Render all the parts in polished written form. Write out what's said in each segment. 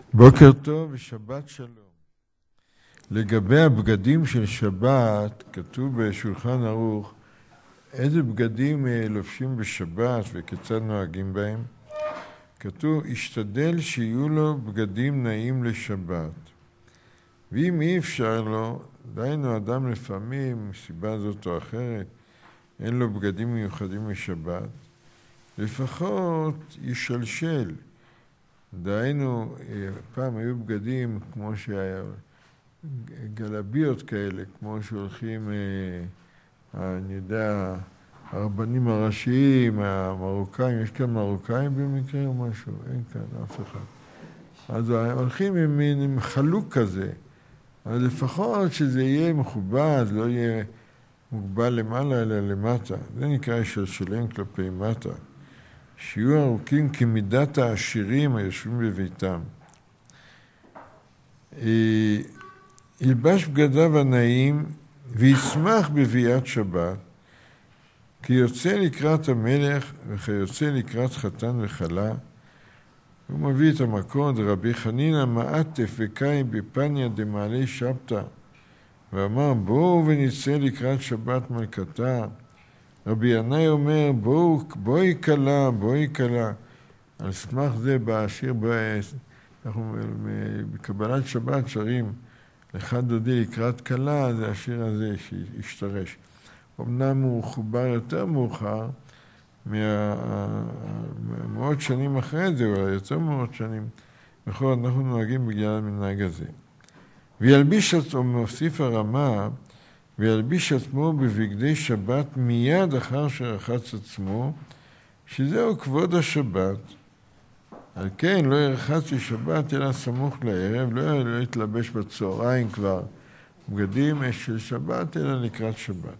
בוקר טוב ושבת שלום. לגבי הבגדים של שבת, כתוב בשולחן ערוך איזה בגדים לובשים בשבת וכיצד נוהגים בהם. כתוב, השתדל שיהיו לו בגדים נעים לשבת. ואם אי אפשר לו, דיינו אדם לפעמים, מסיבה זאת או אחרת, אין לו בגדים מיוחדים לשבת, לפחות ישלשל. דיינו, פעם היו בגדים כמו שהיה גלביות כאלה, כמו שהולכים, אני יודע, הרבנים הראשיים, המרוקאים, יש כאן מרוקאים במקרה או משהו? אין כאן אף אחד. אז הולכים עם חלוק כזה, אז לפחות שזה יהיה מכובד, לא יהיה מוגבל למעלה אלא למטה. זה נקרא שלשלם כלפי מטה. שיהיו ארוכים כמידת העשירים היושבים בביתם. ילבש בגדיו הנעים וישמח בביאת שבת, כי יוצא לקראת המלך וכיוצא לקראת חתן וכלה. הוא מביא את המקור, רבי חנינא מעטף וקיים בפניה דמעלי שבתא, ואמר בואו ונצא לקראת שבת מלכתה. רבי ינאי אומר בואי כלה. על סמך זה בעשיר, אנחנו בקבלת שבת שרים לך דודי לקראת כלה, זה השיר הזה שהשתרש. אמנם הוא חובר יותר מאוחר, מאות שנים אחרי זה, אולי יותר מאות שנים, בכל אנחנו נוהגים בגלל המנהג הזה. וילביש עצמו, מוסיף הרמה, וילביש עצמו בבגדי שבת מיד אחר שרחץ עצמו, שזהו כבוד השבת. על כן לא ירחץ לשבת אלא סמוך לערב, לא יתלבש בצהריים כבר בגדים של שבת אלא לקראת שבת.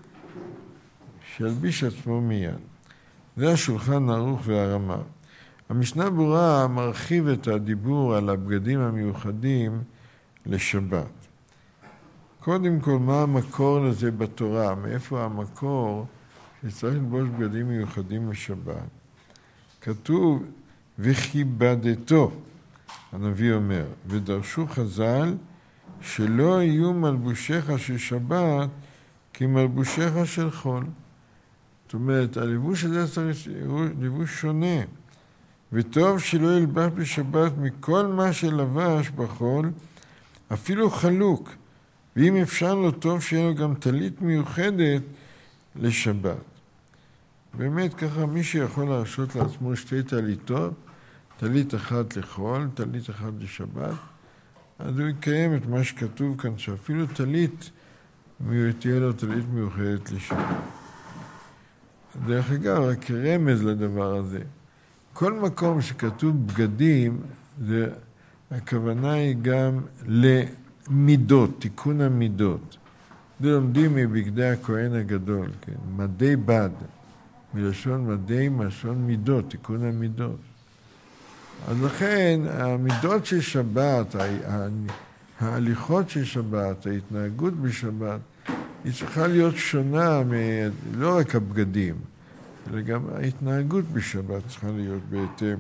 שילביש עצמו מיד. זה השולחן ערוך והרמה. המשנה ברורה מרחיב את הדיבור על הבגדים המיוחדים לשבת. קודם כל, מה המקור לזה בתורה? מאיפה המקור שצריך ללבוש בגדים מיוחדים לשבת? כתוב, וכיבדתו, הנביא אומר, ודרשו חז"ל שלא יהיו מלבושיך של שבת כמלבושיך של חול. זאת אומרת, הלבוש הזה צריך לבוש שונה, וטוב שלא ילבש בשבת מכל מה שלבש בחול, אפילו חלוק, ואם אפשר לו טוב שיהיה לו גם טלית מיוחדת לשבת. באמת ככה מי שיכול להרשות לעצמו שתי טליתות, טלית אחת לחול, טלית אחת לשבת, אז הוא יקיים את מה שכתוב כאן, שאפילו טלית תהיה לו טלית מיוחדת לשבת. דרך אגב, רק רמז לדבר הזה. כל מקום שכתוב בגדים, הכוונה היא גם למידות, תיקון המידות. זה לומדים מבגדי הכהן הגדול, כן? מדי בד, מלשון מדי, מלשון מידות, תיקון המידות. אז לכן, המידות של שבת, ההליכות של שבת, ההתנהגות בשבת, היא צריכה להיות שונה, לא רק הבגדים, אלא גם ההתנהגות בשבת צריכה להיות בהתאם.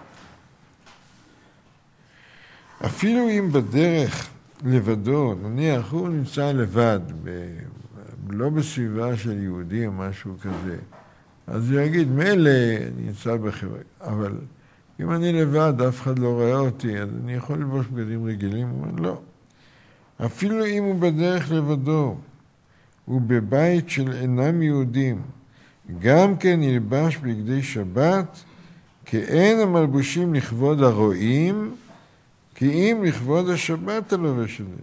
אפילו אם בדרך לבדו, נניח הוא נמצא לבד, לא בסביבה של יהודי או משהו כזה, אז הוא יגיד, מילא נמצא בחברה, אבל אם אני לבד, אף אחד לא רואה אותי, אז אני יכול לבוש בגדים רגילים? הוא אומר, לא. אפילו אם הוא בדרך לבדו, הוא בבית של אינם יהודים, גם כן ילבש בגדי שבת, כי אין המלבושים לכבוד הרואים, כי אם לכבוד השבת הלובש הזה.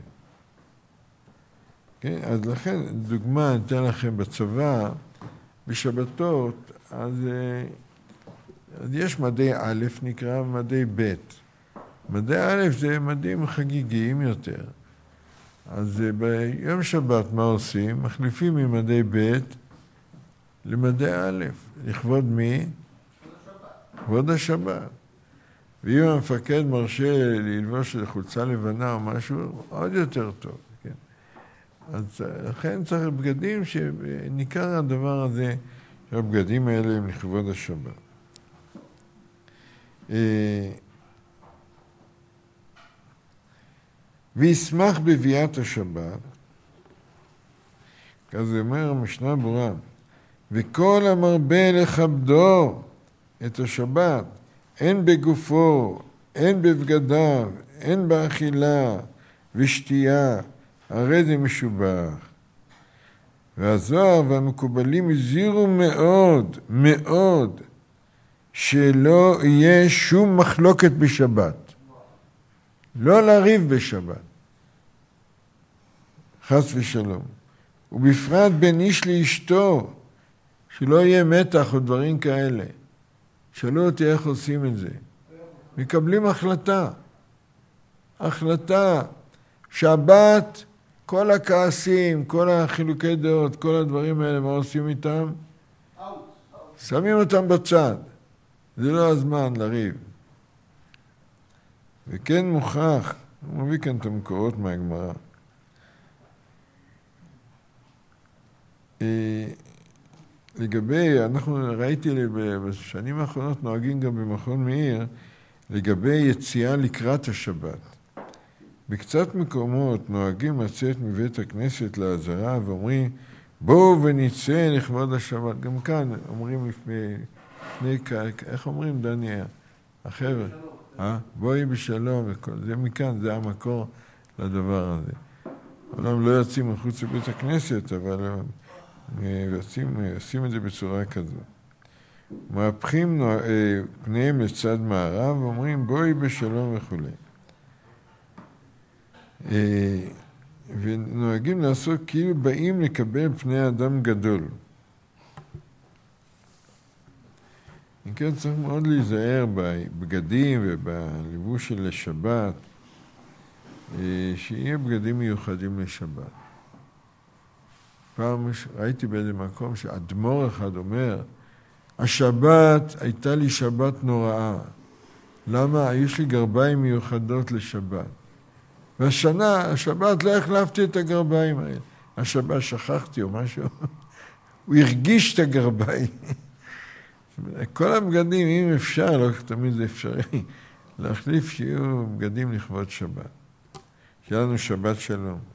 כן? אז לכן, דוגמה, אני אתן לכם בצבא, בשבתות, אז יש מדי א' נקרא מדי ב'. מדי א' זה מדים חגיגיים יותר. אז ביום שבת מה עושים? מחליפים ממדי ב' למדי א'. לכבוד מי? כבוד השבת. ואם המפקד מרשה ללבוש חולצה לבנה או משהו, עוד יותר טוב. כן? אז לכן צריך בגדים שניכר הדבר הזה, שהבגדים האלה הם לכבוד השבת. וישמח בביאת השבת. אז זה אומר המשנה ברורה, וכל המרבה לכבדו את השבת, הן בגופו, הן בבגדיו, הן באכילה ושתייה, הרי זה משובח. והזוהר והמקובלים הזהירו מאוד, מאוד, שלא יהיה שום מחלוקת בשבת. לא לריב בשבת. חס ושלום. ובפרט בין איש לאשתו, שלא יהיה מתח או דברים כאלה. שאלו אותי איך עושים את זה. מקבלים החלטה. החלטה. שבת, כל הכעסים, כל החילוקי דעות, כל הדברים האלה, מה עושים איתם? שמים אותם בצד. זה לא הזמן לריב. וכן מוכרח, הוא מביא כאן את המקורות מהגמרא. לגבי, ראיתי בשנים האחרונות נוהגים גם במכון מאיר, לגבי יציאה לקראת השבת. בקצת מקומות נוהגים לצאת מבית הכנסת לעזרה ואומרים, בואו ונצא לכבוד השבת. גם כאן אומרים לפני איך אומרים דניאל? החבר'ה. בואי בשלום וכל זה מכאן, זה המקור לדבר הזה. אולם לא יוצאים מחוץ לבית הכנסת, אבל עושים את זה בצורה כזו. מהפכים פניהם לצד מערב ואומרים בואי בשלום וכו'. ונוהגים לעשות כאילו באים לקבל פני אדם גדול. אם כן צריך מאוד להיזהר בבגדים ובליבוש של שבת, שיהיה בגדים מיוחדים לשבת. פעם ראיתי באיזה מקום שאדמו"ר אחד אומר, השבת הייתה לי שבת נוראה. למה? יש לי גרביים מיוחדות לשבת. והשנה, השבת לא החלפתי את הגרביים האלה. השבת שכחתי או משהו. הוא הרגיש את הגרביים. כל הבגדים, אם אפשר, לא תמיד זה אפשרי, להחליף שיהיו בגדים לכבוד שבת. שיהיה לנו שבת שלום.